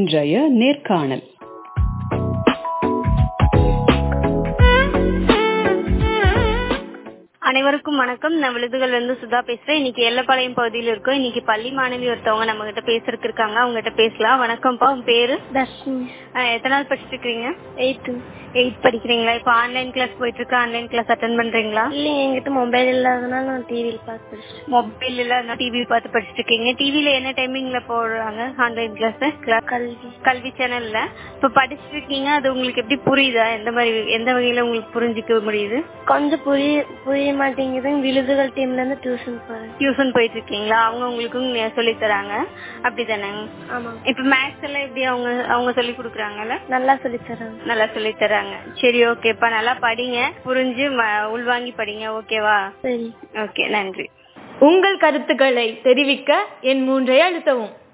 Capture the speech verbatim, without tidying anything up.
இன்றைய நேர்காணல். அனைவருக்கும் வணக்கம். நான் விழுதுகள் வந்து சுதா பேசுறேன். இன்னைக்கு எல்லப்பாளையம் பகுதியில் இருக்கோம். இன்னைக்கு பள்ளி மாணவி ஒருத்தவங்க நம்ம கிட்ட பேசுறதுக்கு இருக்காங்க. அவங்க கிட்ட பேசலாம். வணக்கம்ப்பா, உங்க பேரு? தர்ஷினி. எத்தனாவது படிச்சுட்டு இருக்கீங்க? எயித்து. எயித் படிக்கிறீங்களா? இப்போ ஆன்லைன் கிளாஸ் போயிட்டு இருக்கு. ஆன்லைன் கிளாஸ் அட்டன் பண்றீங்களா? இல்லைங்க, என்கிட்ட மொபைல் இல்லாதனால நான் டிவியில் பார்த்து படிச்சுட்டு. மொபைல் இல்லாத டிவி பார்த்து படிச்சுட்டு இருக்கீங்க. டிவில என்ன டைமிங்ல போடுறாங்க ஆன்லைன் கிளாஸ்? கல்வி கல்வி சேனல்ல இப்போ படிச்சுட்டு இருக்கீங்க. அது உங்களுக்கு எப்படி புரியுதா? எந்த மாதிரி எந்த வகையில உங்களுக்கு புரிஞ்சுக்க முடியுது? கொஞ்சம் புரிய புரிய மாட்டேங்குது. விழுதுகள் டீம்ல இருந்து டியூஷன் போறேன். டியூஷன் போயிட்டு இருக்கீங்களா? அவங்க உங்களுக்கும் சொல்லி தராங்க அப்படிதானே? ஆமா. இப்ப மேத்ஸ் எல்லாம் எப்படி அவங்க அவங்க சொல்லி கொடுக்குறாங்கல்ல? நல்லா சொல்லி தராங்க. நல்லா சொல்லி தராங்க. சரி, ஓகேப்பா. நல்லா படிங்க, புரிஞ்சு உள்வாங்கி படிங்க. ஓகேவா? சரி, ஓகே, நன்றி. உங்கள் கருத்துக்களை தெரிவிக்க என் மூன்றை அழுத்தவும்.